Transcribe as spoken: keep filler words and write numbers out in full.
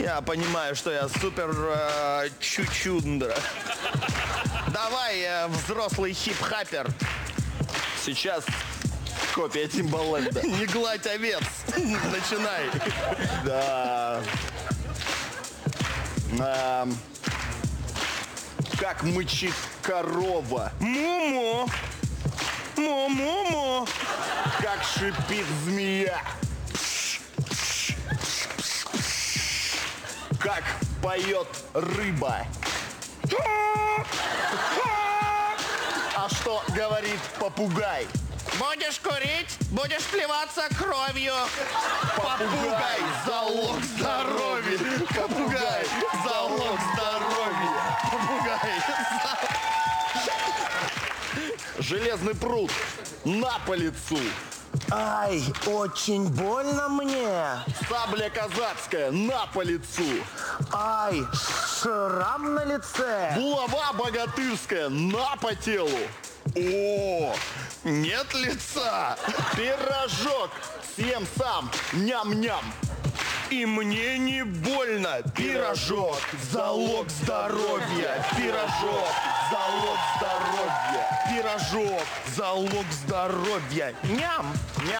Я понимаю, что я супер э, чучундра. Давай, э, взрослый хип-хаппер. Сейчас копия Тимбаленда. Не гладь овец. Начинай. Да. А, как мычит корова. Му-му. Му-му-му. Как шипит змея. Как поет рыба. А что говорит попугай? Будешь курить, будешь плеваться кровью. Попугай, залог здоровья. Попугай, залог здоровья. Попугай. Железный пруд на по лицу. Ай, очень больно мне. Сабля казацкая на по лицу. Ай, шрам на лице. Булава богатырская на по телу. О, нет лица. Пирожок съем сам, ням-ням. И мне не больно. Пирожок, залог здоровья. Пирожок, залог здоровья. Пирожок, залог здоровья. Ням.